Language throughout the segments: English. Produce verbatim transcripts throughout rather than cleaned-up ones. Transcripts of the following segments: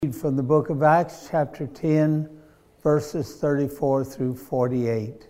Read from the book of Acts, chapter ten, verses thirty-four through forty-eight.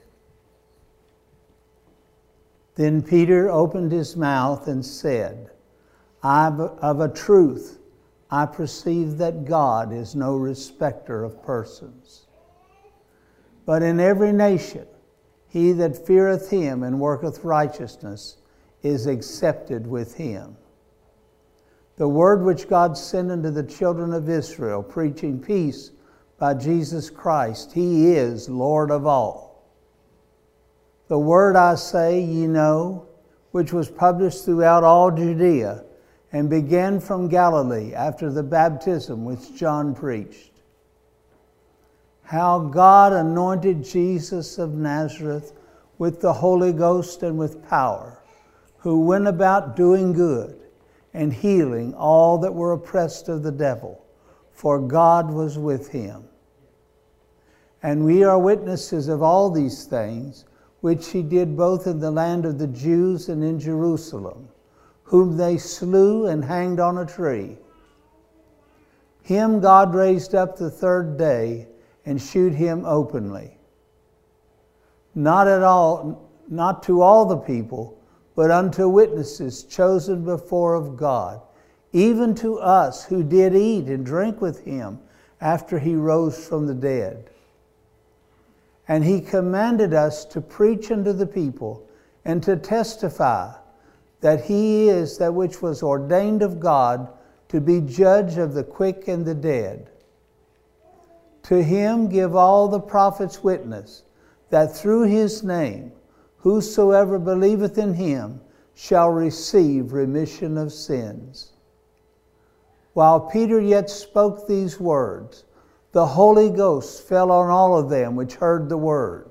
Then Peter opened his mouth and said, I, of a truth, I perceive that God is no respecter of persons. But in every nation, he that feareth him and worketh righteousness is accepted with him. The word which God sent unto the children of Israel, preaching peace by Jesus Christ, he is Lord of all. The word I say ye know, which was published throughout all Judea, and began from Galilee after the baptism which John preached. How God anointed Jesus of Nazareth with the Holy Ghost and with power, who went about doing good and healing all that were oppressed of the devil, for God was with him. And we are witnesses of all these things, which he did both in the land of the Jews and in Jerusalem, whom they slew and hanged on a tree. Him God raised up the third day and shewed him openly, not at all, not to all the people, but unto witnesses chosen before of God, even to us who did eat and drink with him after he rose from the dead. And he commanded us to preach unto the people and to testify that he is that which was ordained of God to be judge of the quick and the dead. To him give all the prophets witness that through his name whosoever believeth in him shall receive remission of sins. While Peter yet spoke these words, the Holy Ghost fell on all of them which heard the word.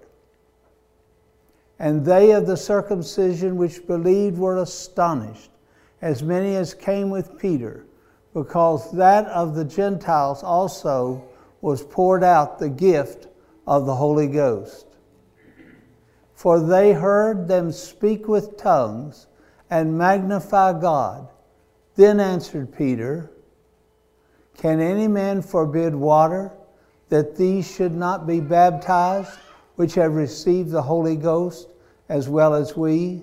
And they of the circumcision which believed were astonished, as many as came with Peter, because that of the Gentiles also was poured out the gift of the Holy Ghost. For they heard them speak with tongues and magnify God. Then answered Peter, Can any man forbid water, that these should not be baptized, which have received the Holy Ghost, as well as we?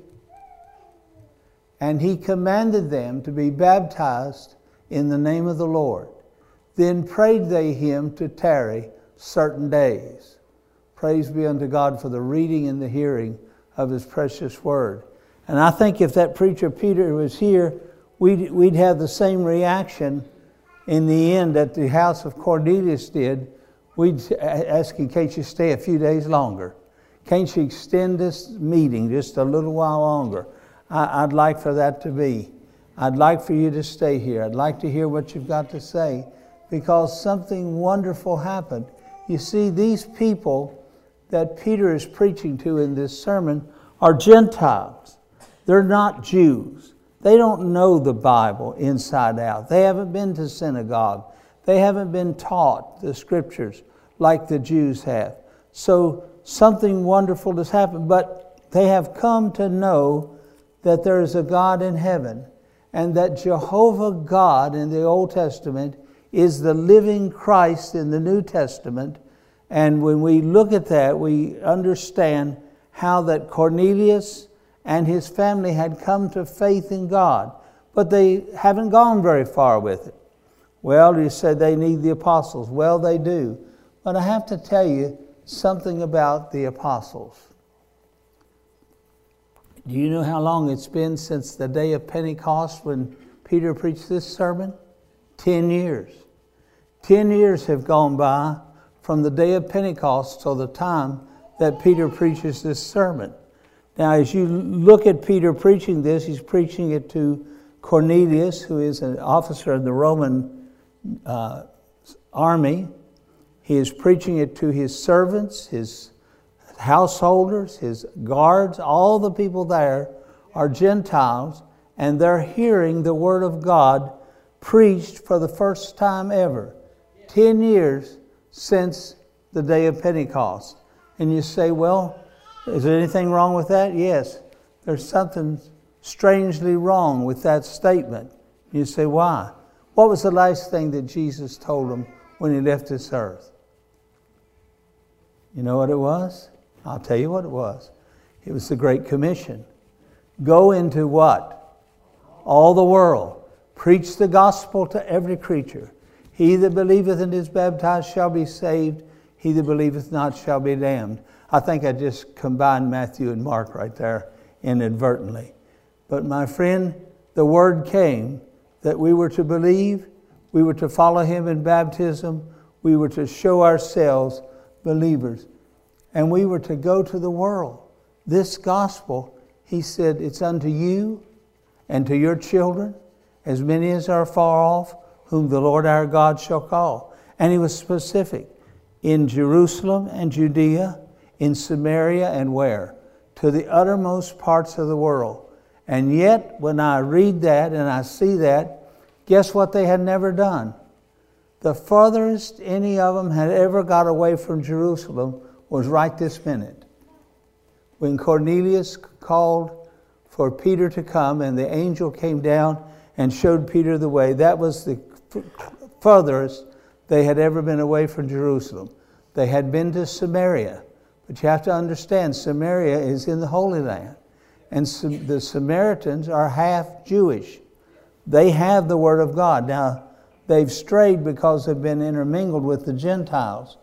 And he commanded them to be baptized in the name of the Lord. Then prayed they him to tarry certain days. Praise be unto God for the reading and the hearing of his precious word. And I think if that preacher Peter was here, we'd, we'd have the same reaction in the end that the house of Cornelius did. We'd ask him, can't you stay a few days longer? Can't you extend this meeting just a little while longer? I, I'd like for that to be. I'd like for you to stay here. I'd like to hear what you've got to say, because something wonderful happened. You see, these people that Peter is preaching to in this sermon are Gentiles. They're not Jews. They don't know the Bible inside out. They haven't been to synagogue. They haven't been taught the scriptures like the Jews have. So something wonderful has happened, but they have come to know that there is a God in heaven, and that Jehovah God in the Old Testament is the living Christ in the New Testament. And when we look at that, we understand how that Cornelius and his family had come to faith in God. But they haven't gone very far with it. Well, you said they need the apostles. Well, they do. But I have to tell you something about the apostles. Do you know how long it's been since the day of Pentecost when Peter preached this sermon? Ten years. Ten years have gone by from the day of Pentecost till the time that Peter preaches this sermon. Now, as you look at Peter preaching this, he's preaching it to Cornelius, who is an officer in the Roman uh, army. He is preaching it to his servants, his householders, his guards. All the people there are Gentiles, and they're hearing the Word of God preached for the first time ever. Ten years since the day of Pentecost. And you say, well, is there anything wrong with that? Yes, there's something strangely wrong with that statement. You say, why? What was the last thing that Jesus told them when he left this earth? You know what it was? I'll tell you what it was. It was the Great Commission. Go into what? All the world. Preach the gospel to every creature. He that believeth and is baptized shall be saved. He that believeth not shall be damned. I think I just combined Matthew and Mark right there inadvertently. But my friend, the word came that we were to believe, we were to follow him in baptism, we were to show ourselves believers, and we were to go to the world. This gospel, he said, it's unto you and to your children, as many as are far off, whom the Lord our God shall call. And he was specific. In Jerusalem and Judea, in Samaria, and where? To the uttermost parts of the world. And yet, when I read that and I see that, guess what they had never done? The furthest any of them had ever got away from Jerusalem was right this minute. When Cornelius called for Peter to come and the angel came down and showed Peter the way, that was the furthest they had ever been away from Jerusalem. They had been to Samaria. But you have to understand, Samaria is in the Holy Land. And the Samaritans are half Jewish. They have the Word of God. Now, they've strayed because they've been intermingled with the Gentiles.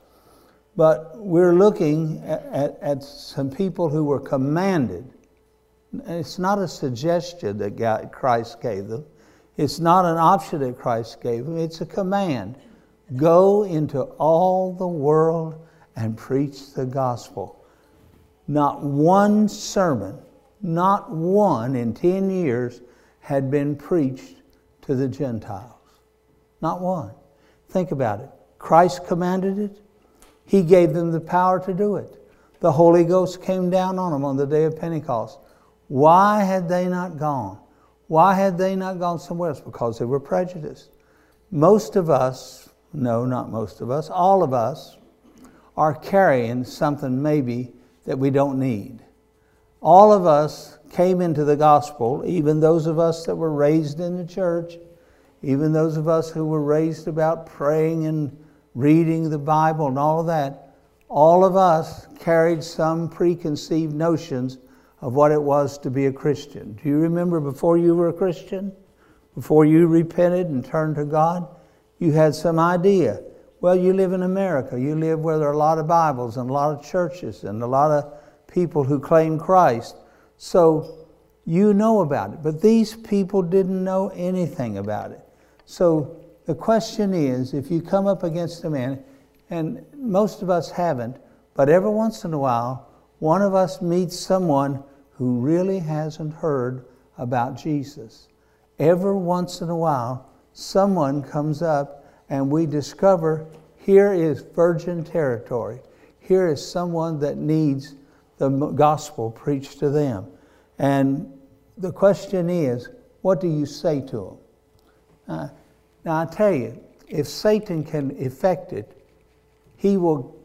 But we're looking at, at, at some people who were commanded. It's not a suggestion that God, Christ gave them. It's not an option that Christ gave them. It's a command. Go into all the world and preach the gospel. Not one sermon, not one in ten years had been preached to the Gentiles. Not one. Think about it. Christ commanded it. He gave them the power to do it. The Holy Ghost came down on them on the day of Pentecost. Why had they not gone? Why had they not gone somewhere else? Because they were prejudiced. Most of us, no, not most of us, all of us are carrying something maybe that we don't need. All of us came into the gospel, even those of us that were raised in the church, even those of us who were raised about praying and reading the Bible and all of that, all of us carried some preconceived notions of what it was to be a Christian. Do you remember before you were a Christian? Before you repented and turned to God? You had some idea. Well, you live in America. You live where there are a lot of Bibles and a lot of churches and a lot of people who claim Christ. So you know about it. But these people didn't know anything about it. So the question is, if you come up against a man, and most of us haven't, but every once in a while, one of us meets someone who really hasn't heard about Jesus. Every once in a while, someone comes up and we discover here is virgin territory. Here is someone that needs the gospel preached to them. And the question is, what do you say to them? Uh, now I tell you, if Satan can effect it, he will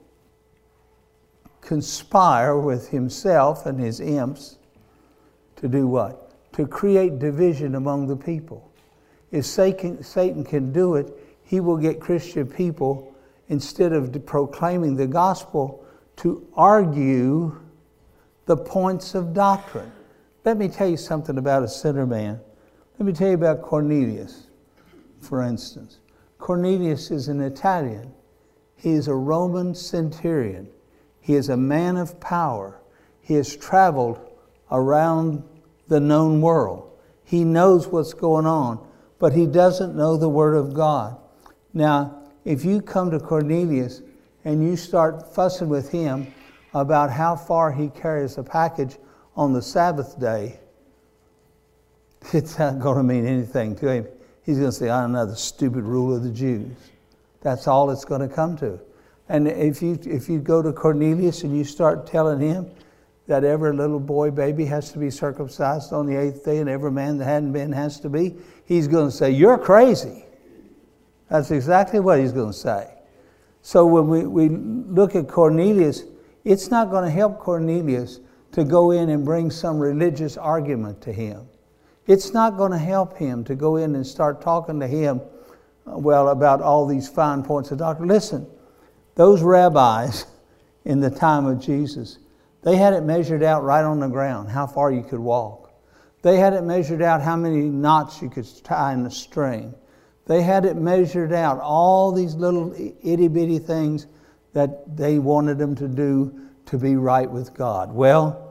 conspire with himself and his imps to do what? To create division among the people. If Satan, Satan can do it, he will get Christian people, instead of proclaiming the gospel, to argue the points of doctrine. Let me tell you something about a sinner man. Let me tell you about Cornelius, for instance. Cornelius is an Italian. He is a Roman centurion. He is a man of power. He has traveled around the known world. He knows what's going on, but he doesn't know the Word of God. Now, if you come to Cornelius and you start fussing with him about how far he carries a package on the Sabbath day, it's not going to mean anything to him. He's going to say, "I know the stupid rule of the Jews." That's all it's going to come to. And if you if you go to Cornelius and you start telling him that every little boy baby has to be circumcised on the eighth day and every man that hadn't been has to be, he's going to say, "You're crazy." That's exactly what he's going to say. So when we, we look at Cornelius, it's not going to help Cornelius to go in and bring some religious argument to him. It's not going to help him to go in and start talking to him well, about all these fine points of doctrine. Listen, those rabbis in the time of Jesus, they had it measured out right on the ground, how far you could walk. They had it measured out how many knots you could tie in a string. They had it measured out, all these little itty-bitty things that they wanted them to do to be right with God. Well,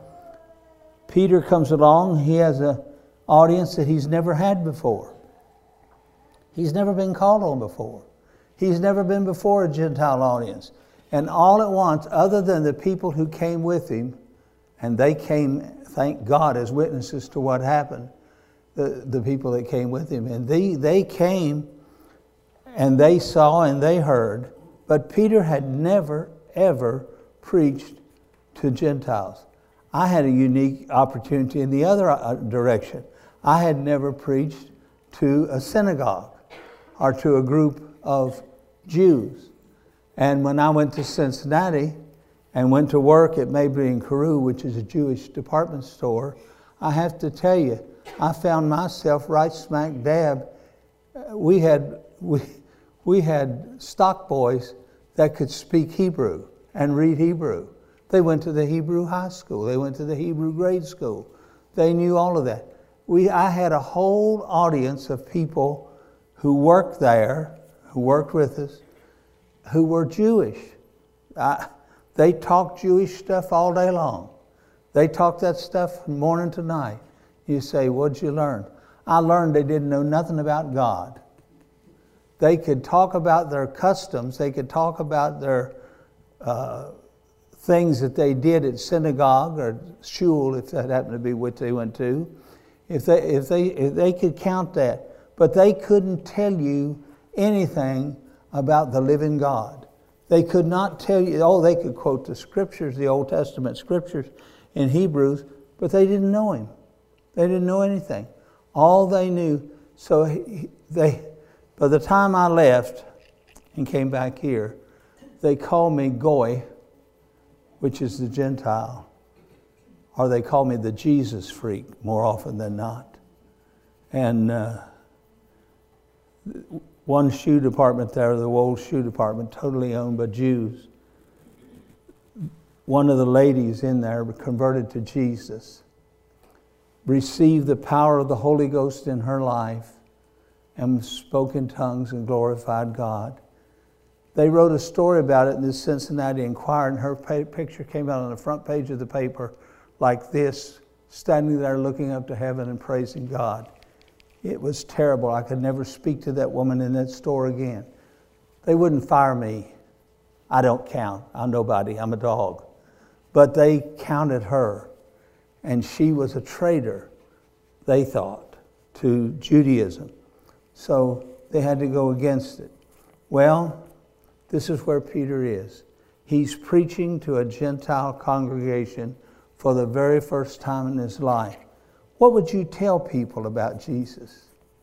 Peter comes along. He has an audience that he's never had before. He's never been called on before. He's never been before a Gentile audience. And all at once, other than the people who came with him, and they came, thank God, as witnesses to what happened, the, the people that came with him. And they, they came and they saw and they heard. But Peter had never, ever preached to Gentiles. I had a unique opportunity in the other direction. I had never preached to a synagogue or to a group of Jews. And when I went to Cincinnati and went to work at Mabry and Carew, which is a Jewish department store, I have to tell you, I found myself right smack dab. We had we we had stock boys that could speak Hebrew and read Hebrew. They went to the Hebrew high school. They went to the Hebrew grade school. They knew all of that. We I had a whole audience of people who worked there, who worked with us, who were Jewish. I, they talked Jewish stuff all day long. They talked that stuff from morning to night. You say, what'd you learn? I learned they didn't know nothing about God. They could talk about their customs. They could talk about their uh, things that they did at synagogue or shul, if that happened to be what they went to. If they, if they, if they could count that. But they couldn't tell you anything about the living God. They could not tell you, oh, they could quote the scriptures, the Old Testament scriptures in Hebrews, but they didn't know him. They didn't know anything. All they knew, so he, they, by the time I left and came back here, they called me Goy, which is the Gentile, or they called me the Jesus freak more often than not. And uh, one shoe department there, the Wold Shoe Department, totally owned by Jews. One of the ladies in there converted to Jesus, received the power of the Holy Ghost in her life, and spoke in tongues and glorified God. They wrote a story about it in the Cincinnati Enquirer, and her picture came out on the front page of the paper like this, standing there looking up to heaven and praising God. It was terrible. I could never speak to that woman in that store again. They wouldn't fire me. I don't count. I'm nobody. I'm a dog. But they counted her, and she was a traitor, they thought, to Judaism. So they had to go against it. Well, this is where Peter is. He's preaching to a Gentile congregation for the very first time in his life. What would you tell people about Jesus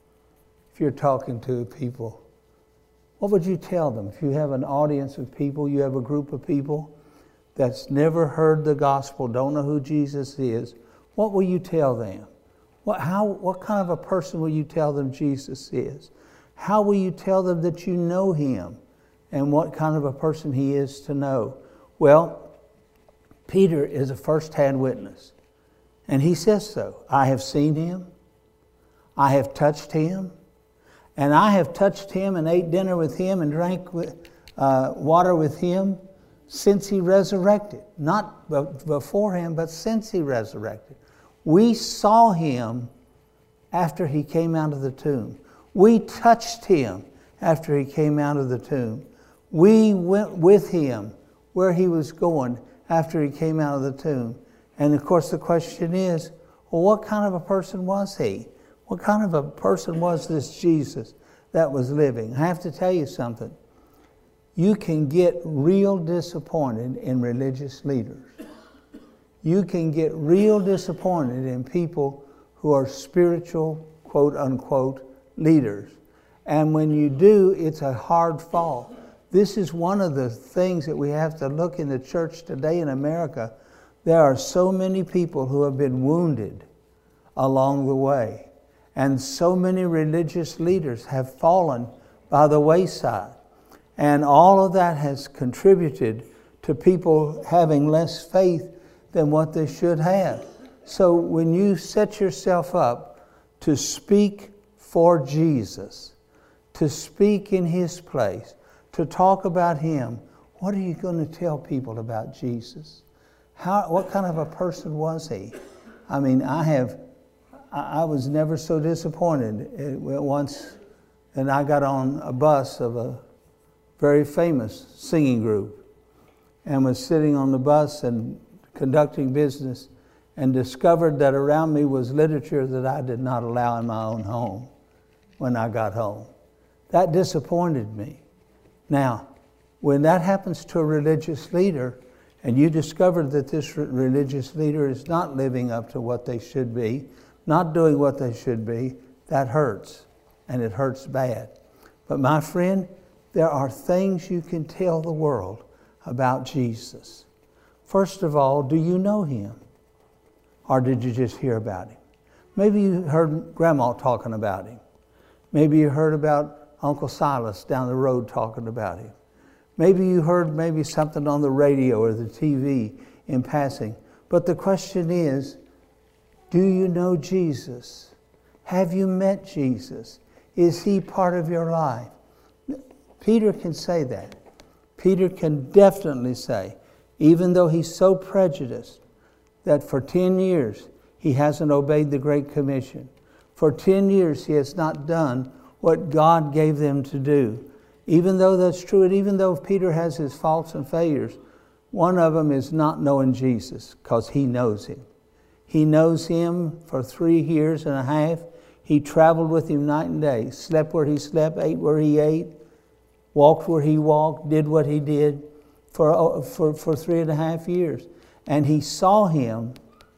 if you're talking to people? What would you tell them? If you have an audience of people, you have a group of people that's never heard the gospel, don't know who Jesus is, what will you tell them? What, how, what kind of a person will you tell them Jesus is? How will you tell them that you know him and what kind of a person he is to know? Well, Peter is a first-hand witness. And he says so. I have seen him. I have touched him. And I have touched him and ate dinner with him and drank with, uh, water with him since he resurrected. Not before him, but since he resurrected. We saw him after he came out of the tomb. We touched him after he came out of the tomb. We went with him where he was going after he came out of the tomb. And of course the question is, well, what kind of a person was he? What kind of a person was this Jesus that was living? I have to tell you something. You can get real disappointed in religious leaders. You can get real disappointed in people who are spiritual, quote unquote, leaders. And when you do, it's a hard fall. This is one of the things that we have to look in the church today in America. There are so many people who have been wounded along the way. And so many religious leaders have fallen by the wayside. And all of that has contributed to people having less faith than what they should have. So when you set yourself up to speak for Jesus, to speak in His place, to talk about Him, what are you going to tell people about Jesus? How, what kind of a person was He? I mean, I have, I was never so disappointed. It, once, and I got on a bus of a very famous singing group and was sitting on the bus and conducting business and discovered that around me was literature that I did not allow in my own home when I got home. That disappointed me. Now, when that happens to a religious leader, and you discover that this religious leader is not living up to what they should be, not doing what they should be, that hurts, and it hurts bad. But my friend, there are things you can tell the world about Jesus. First of all, do you know Him? Or did you just hear about Him? Maybe you heard Grandma talking about Him. Maybe you heard about Uncle Silas down the road talking about Him. Maybe you heard maybe something on the radio or the T V in passing. But the question is, do you know Jesus? Have you met Jesus? Is He part of your life? Peter can say that. Peter can definitely say, even though he's so prejudiced, that for ten years he hasn't obeyed the Great Commission. For ten years he has not done what God gave them to do. Even though that's true, and even though Peter has his faults and failures, one of them is not knowing Jesus, because he knows Him. He knows Him for three years and a half. He traveled with Him night and day, slept where He slept, ate where He ate, walked where He walked, did what He did for, for, for three and a half years. And he saw Him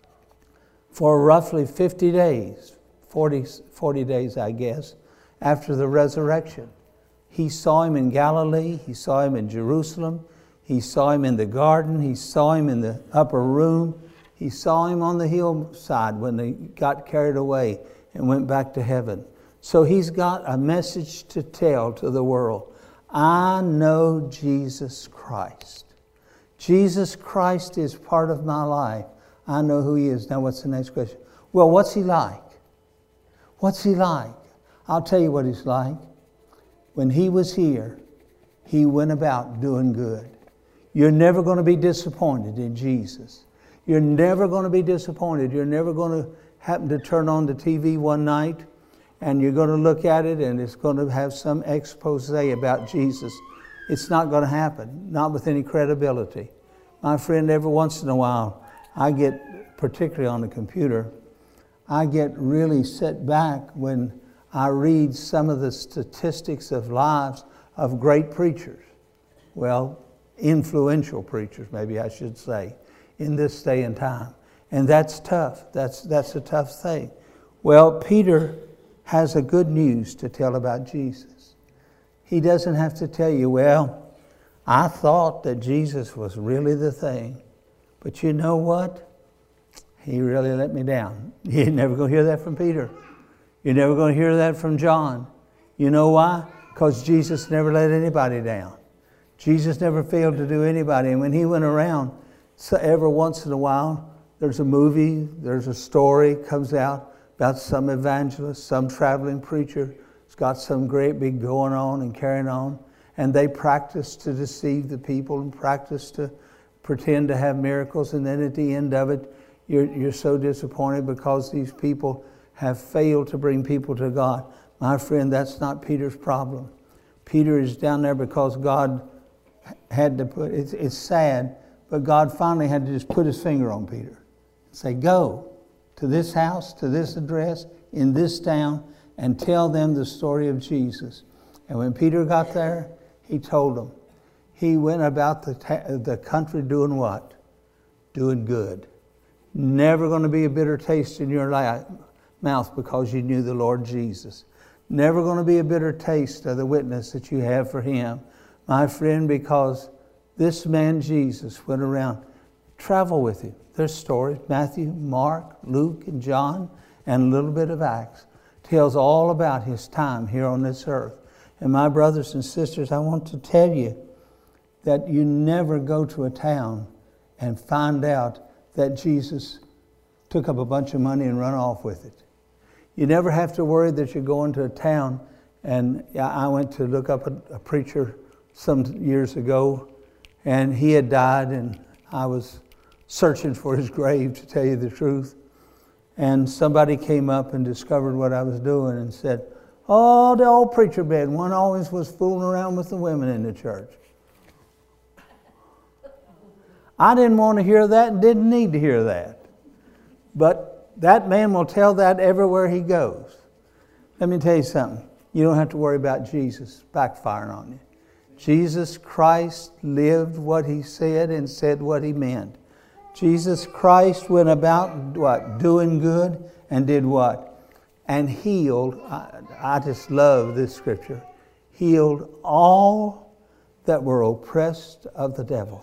for roughly fifty days, forty, forty days, I guess, after the resurrection. He saw Him in Galilee. He saw Him in Jerusalem. He saw Him in the garden. He saw Him in the upper room. He saw Him on the hillside when they got carried away and went back to heaven. So He's got a message to tell to the world. I know Jesus Christ. Jesus Christ is part of my life. I know who He is. Now what's the next question? Well, what's He like? What's He like? I'll tell you what He's like. When He was here, He went about doing good. You're never going to be disappointed in Jesus. You're never going to be disappointed. You're never going to happen to turn on the T V one night and you're going to look at it and it's going to have some expose about Jesus. It's not going to happen, not with any credibility. My friend, every once in a while, I get, particularly on the computer, I get really set back when I read some of the statistics of lives of great preachers. Well, influential preachers, maybe I should say, in this day and time. And that's tough. That's, that's a tough thing. Well, Peter has a good news to tell about Jesus. He doesn't have to tell you, well, I thought that Jesus was really the thing. But you know what? He really let me down. You're never going to hear that from Peter. You're never going to hear that from John. You know why? Because Jesus never let anybody down. Jesus never failed to do anybody. And when He went around, so every once in a while, there's a movie, there's a story comes out about some evangelist, some traveling preacher has got some great big going on and carrying on. And they practice to deceive the people and practice to pretend to have miracles. And then at the end of it, you're, you're so disappointed because these people have failed to bring people to God. My friend, that's not Peter's problem. Peter is down there because God had to put, it's, it's sad, but God finally had to just put His finger on Peter and say, go to this house, to this address, in this town, and tell them the story of Jesus. And when Peter got there, he told them. He went about the, ta- the country doing what? Doing good. Never going to be a bitter taste in your life, mouth because you knew the Lord Jesus. Never going to be a bitter taste of the witness that you have for Him. My friend, because this man Jesus went around, travel with Him. There's stories, Matthew, Mark, Luke, and John, and a little bit of Acts. Tells all about His time here on this earth. And my brothers and sisters, I want to tell you that you never go to a town and find out that Jesus took up a bunch of money and run off with it. You never have to worry that you're going to a town. And I went to look up a, a preacher some years ago, and he had died, and I was searching for his grave, to tell you the truth. And somebody came up and discovered what I was doing and said, "Oh, the old preacher man, one always was fooling around with the women in the church." I didn't want to hear that and didn't need to hear that. But that man will tell that everywhere he goes. Let me tell you something. You don't have to worry about Jesus backfiring on you. Jesus Christ lived what he said and said what he meant. Jesus Christ went about what? Doing good, and did what? And healed. I, I just love this scripture. Healed all that were oppressed of the devil.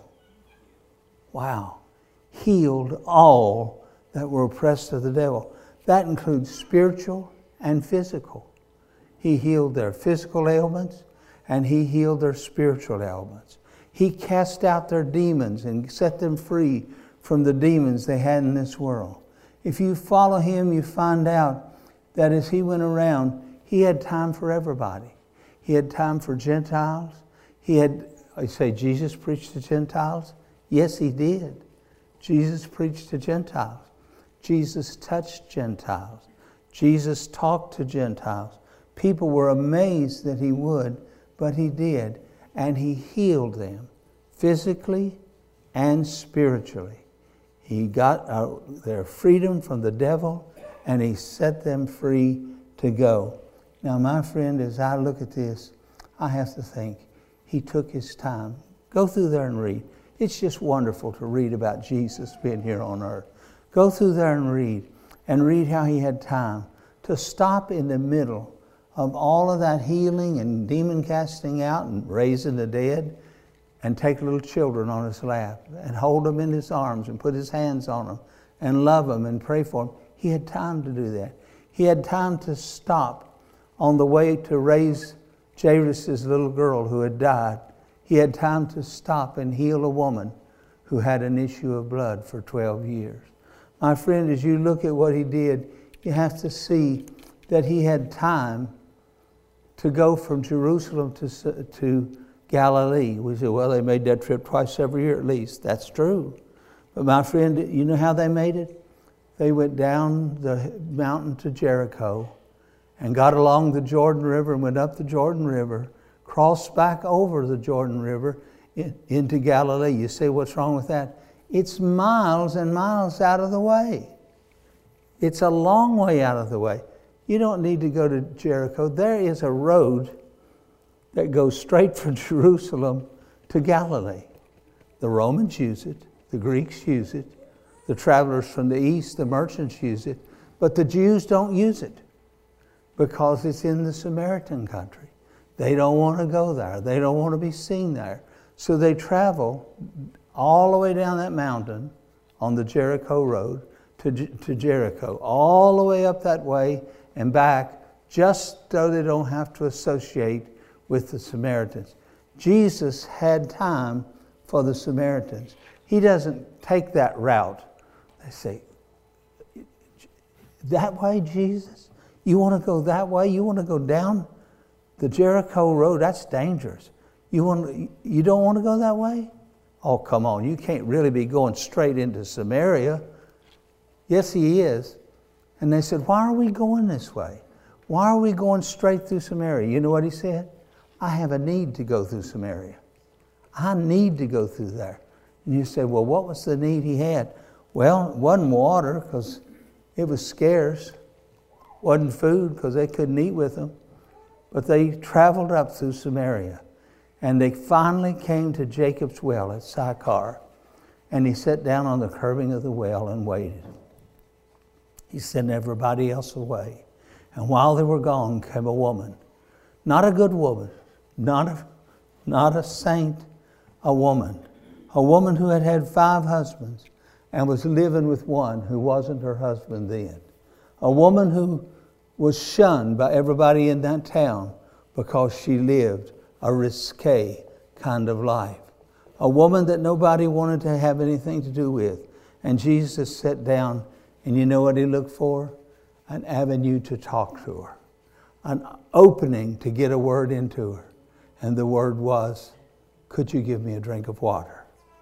Wow. Healed all that were oppressed of the devil. That includes spiritual and physical. He healed their physical ailments, and he healed their spiritual ailments. He cast out their demons and set them free from the demons they had in this world. If you follow him, you find out that as he went around, he had time for everybody. He had time for Gentiles. He had, I say, Jesus preached to Gentiles? Yes, he did. Jesus preached to Gentiles. Jesus touched Gentiles. Jesus talked to Gentiles. People were amazed that he would, but he did. And he healed them physically and spiritually. He got uh, their freedom from the devil, and he set them free to go. Now, my friend, as I look at this, I have to think he took his time. Go through there and read. It's just wonderful to read about Jesus being here on earth. Go through there and read, and read how he had time to stop in the middle of all of that healing and demon casting out and raising the dead, and take little children on his lap and hold them in his arms and put his hands on them and love them and pray for them. He had time to do that. He had time to stop on the way to raise Jairus' little girl who had died. He had time to stop and heal a woman who had an issue of blood for twelve years. My friend, as you look at what he did, you have to see that he had time to go from Jerusalem to, to Galilee. We say, well, they made that trip twice every year at least. That's true. But my friend, you know how they made it? They went down the mountain to Jericho and got along the Jordan River and went up the Jordan River, crossed back over the Jordan River in, into Galilee. You say, what's wrong with that? It's miles and miles out of the way. It's a long way out of the way. You don't need to go to Jericho. There is a road that goes straight from Jerusalem to Galilee. The Romans use it. The Greeks use it. The travelers from the east, the merchants use it. But the Jews don't use it because it's in the Samaritan country. They don't want to go there. They don't want to be seen there. So they travel all the way down that mountain on the Jericho road to, to Jericho, all the way up that way and back, just so they don't have to associate with the Samaritans. Jesus had time for the Samaritans. He doesn't take that route. They say, that way, Jesus? You want to go that way? You want to go down the Jericho road? That's dangerous. You want? You don't want to go that way? Oh, come on. You can't really be going straight into Samaria. Yes, he is. And they said, why are we going this way? Why are we going straight through Samaria? You know what he said? I have a need to go through Samaria. I need to go through there. And you say, well, what was the need he had? Well, it wasn't water because it was scarce. It wasn't food because they couldn't eat with them. But they traveled up through Samaria. And they finally came to Jacob's well at Sychar. And he sat down on the curbing of the well and waited. He sent everybody else away. And while they were gone came a woman. Not a good woman. Not a, not a saint. A woman. A woman who had had five husbands and was living with one who wasn't her husband then. A woman who was shunned by everybody in that town because she lived a risque kind of life. A woman that nobody wanted to have anything to do with. And Jesus sat down, and you know what he looked for? An avenue to talk to her. An opening to get a word into her. And the word was, could you give me a drink of water?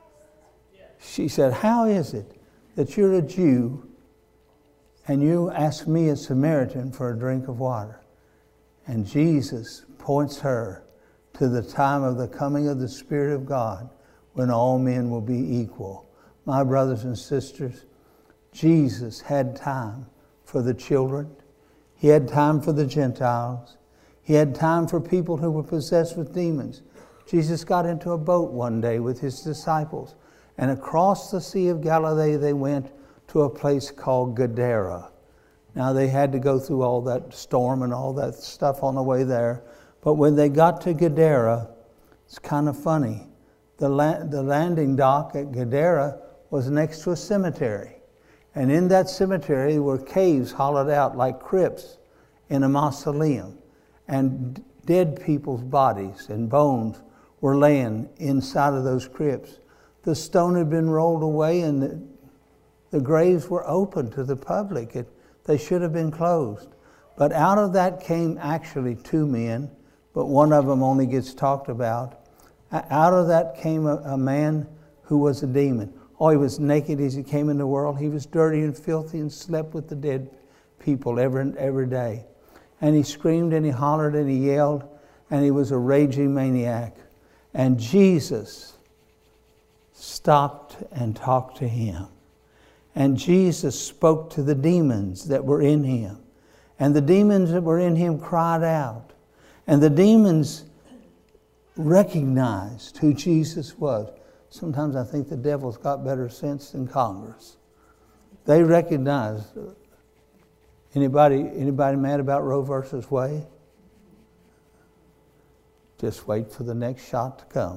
She said, how is it that you're a Jew and you ask me, a Samaritan, for a drink of water? And Jesus points her to the time of the coming of the Spirit of God when all men will be equal. My brothers and sisters, Jesus had time for the children. He had time for the Gentiles. He had time for people who were possessed with demons. Jesus got into a boat one day with his disciples, and across the Sea of Galilee they went to a place called Gadara. Now they had to go through all that storm and all that stuff on the way there. But when they got to Gadara, it's kind of funny. The, la- the landing dock at Gadara was next to a cemetery. And in that cemetery were caves hollowed out like crypts in a mausoleum. And dead people's bodies and bones were laying inside of those crypts. The stone had been rolled away and the, the graves were open to the public. It, they should have been closed. But out of that came actually two men, but one of them only gets talked about. Out of that came a, a man who was a demon. Oh, he was naked as he came in the world. He was dirty and filthy and slept with the dead people every, every day. And he screamed and he hollered and he yelled, and he was a raging maniac. And Jesus stopped and talked to him. And Jesus spoke to the demons that were in him. And the demons that were in him cried out. And the demons recognized who Jesus was. Sometimes I think the devil's got better sense than Congress. They recognized. Anybody, anybody mad about Roe versus Wade? Just wait for the next shot to come.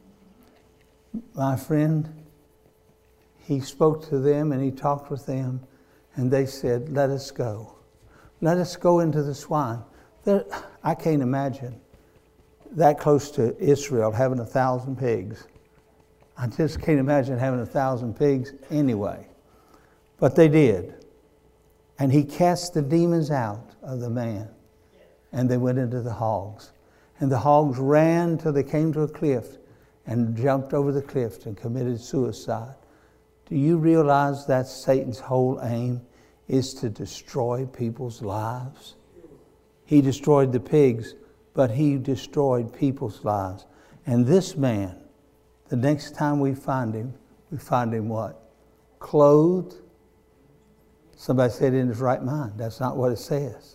My friend, he spoke to them and he talked with them, and they said, let us go. Let us go into the swine. There, I can't imagine that close to Israel having a thousand pigs. I just can't imagine having a thousand pigs anyway. But they did. And he cast the demons out of the man. And they went into the hogs. And the hogs ran till they came to a cliff and jumped over the cliff and committed suicide. Do you realize that Satan's whole aim is to destroy people's lives? He destroyed the pigs, but he destroyed people's lives. And this man, the next time we find him, we find him what? Clothed. Somebody said in his right mind. That's not what it says.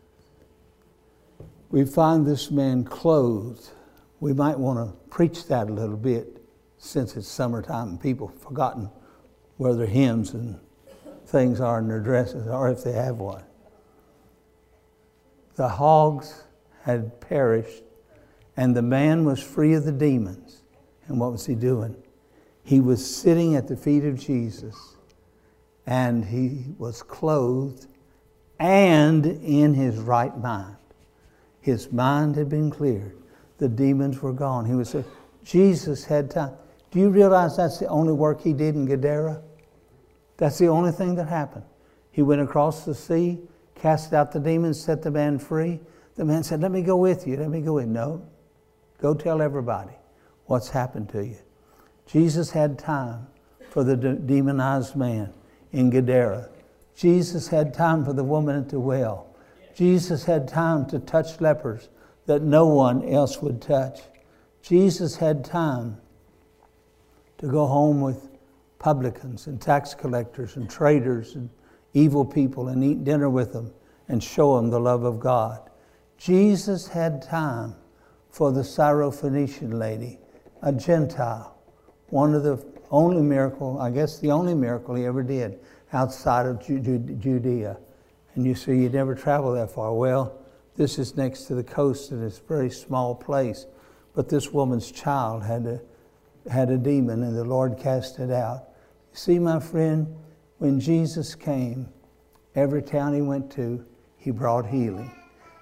We find this man clothed. We might want to preach that a little bit since it's summertime and people have forgotten where their hymns and things are in their dresses, or if they have one. The hogs had perished, and the man was free of the demons. And what was he doing? He was sitting at the feet of Jesus, and he was clothed and in his right mind. His mind had been cleared. The demons were gone. He was a, Jesus had time. Do you realize that's the only work he did in Gadara? That's the only thing that happened. He went across the sea, cast out the demons, set the man free. The man said, let me go with you. Let me go with you. No, go tell everybody what's happened to you. Jesus had time for the de- demonized man in Gadara. Jesus had time for the woman at the well. Jesus had time to touch lepers that no one else would touch. Jesus had time to go home with publicans and tax collectors and traders and evil people and eat dinner with them and show them the love of God. Jesus had time for the Syrophoenician lady, a Gentile, one of the only miracle, I guess the only miracle he ever did outside of Judea. And you say you never travel that far. Well, this is next to the coast and it's a very small place. But this woman's child had a, had a demon and the Lord cast it out. You see, my friend, when Jesus came, every town he went to, he brought healing.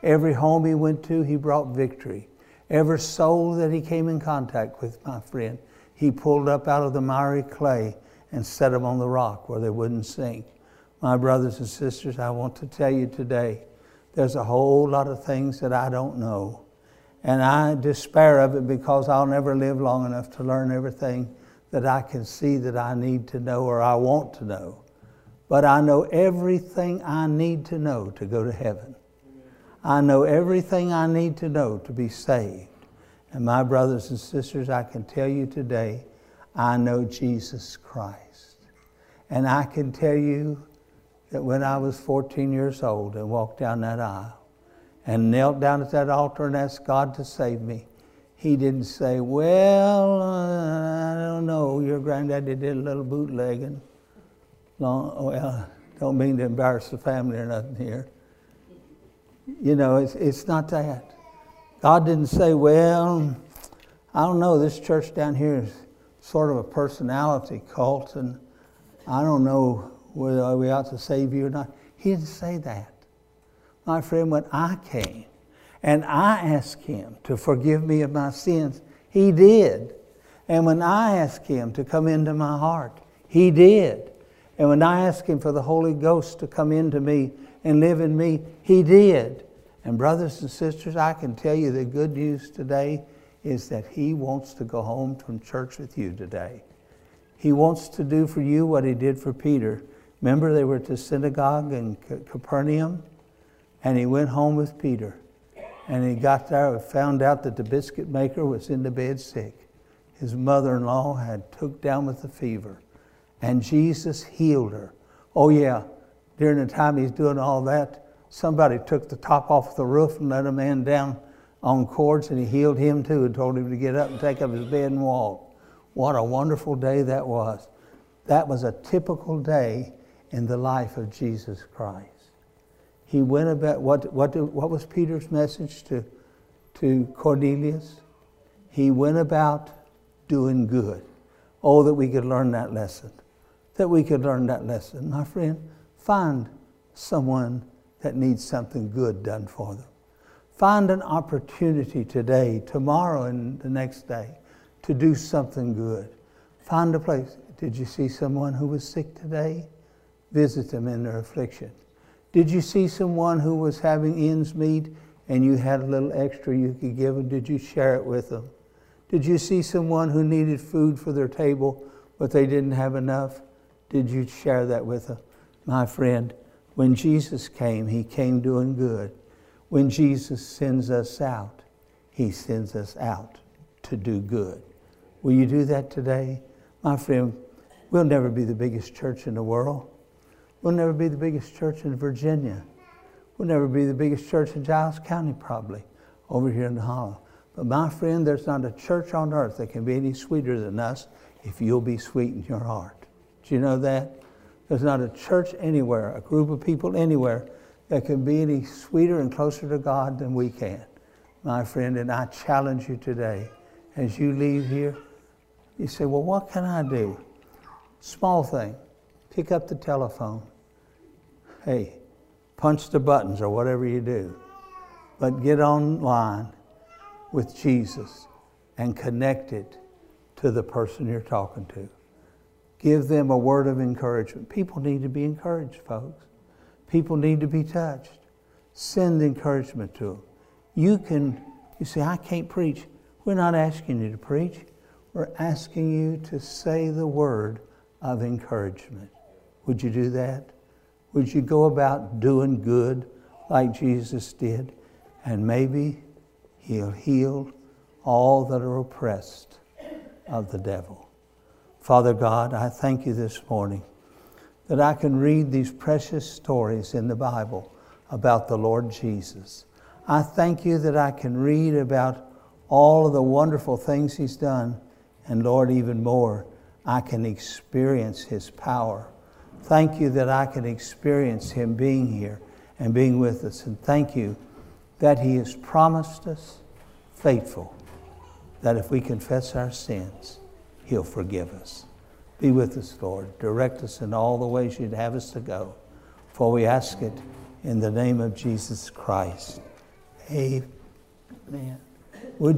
Every home he went to, he brought victory. Every soul that he came in contact with, my friend, he pulled up out of the miry clay and set them on the rock where they wouldn't sink. My brothers and sisters, I want to tell you today, there's a whole lot of things that I don't know. And I despair of it because I'll never live long enough to learn everything that I can see that I need to know or I want to know. But I know everything I need to know to go to heaven. I know everything I need to know to be saved. And my brothers and sisters, I can tell you today, I know Jesus Christ. And I can tell you that when I was fourteen years old and walked down that aisle and knelt down at that altar and asked God to save me, he didn't say, well, uh, I don't know, your granddaddy did a little bootlegging. Long, well, don't mean to embarrass the family or nothing here. You know, it's, it's not that. God didn't say, well, I don't know, this church down here is sort of a personality cult, and I don't know whether we ought to save you or not. He didn't say that. My friend, when I came and I asked him to forgive me of my sins, he did. And when I asked him to come into my heart, he did. And when I asked him for the Holy Ghost to come into me and live in me, he did. And brothers and sisters, I can tell you the good news today is that he wants to go home from church with you today. He wants to do for you what he did for Peter. Remember, they were at the synagogue in Capernaum, and he went home with Peter. And he got there and found out that the biscuit maker was in the bed sick. His mother-in-law had took down with a fever. And Jesus healed her. Oh yeah, during the time he's doing all that, somebody took the top off the roof and let a man down on cords, and he healed him too and told him to get up and take up his bed and walk. What a wonderful day that was. That was a typical day in the life of Jesus Christ. He went about, what, what, what was Peter's message to, to Cornelius? He went about doing good. Oh, that we could learn that lesson. That we could learn that lesson. My friend, find someone that needs something good done for them. Find an opportunity today, tomorrow, and the next day to do something good. Find a place. Did you see someone who was sick today? Visit them in their affliction. Did you see someone who was having ends meet and you had a little extra you could give them? Did you share it with them? Did you see someone who needed food for their table but they didn't have enough? Did you share that with them? My friend, when Jesus came, he came doing good. When Jesus sends us out, he sends us out to do good. Will you do that today? My friend, we'll never be the biggest church in the world. We'll never be the biggest church in Virginia. We'll never be the biggest church in Giles County, probably, over here in the Hollow. But my friend, there's not a church on earth that can be any sweeter than us if you'll be sweet in your heart. Do you know that? There's not a church anywhere, a group of people anywhere, that can be any sweeter and closer to God than we can. My friend, and I challenge you today, as you leave here, you say, well, what can I do? Small thing. Pick up the telephone. Hey, punch the buttons or whatever you do. But get online with Jesus and connect it to the person you're talking to. Give them a word of encouragement. People need to be encouraged, folks. People need to be touched. Send encouragement to them. You can, you say, I can't preach. We're not asking you to preach. We're asking you to say the word of encouragement. Would you do that? Would you go about doing good like Jesus did? And maybe he'll heal all that are oppressed of the devil. Father God, I thank you this morning that I can read these precious stories in the Bible about the Lord Jesus. I thank you that I can read about all of the wonderful things he's done. And Lord, even more, I can experience his power. Thank you that I can experience him being here and being with us. And thank you that he has promised us faithful, that if we confess our sins, he'll forgive us. Be with us, Lord. Direct us in all the ways you'd have us to go. For we ask it in the name of Jesus Christ. Amen.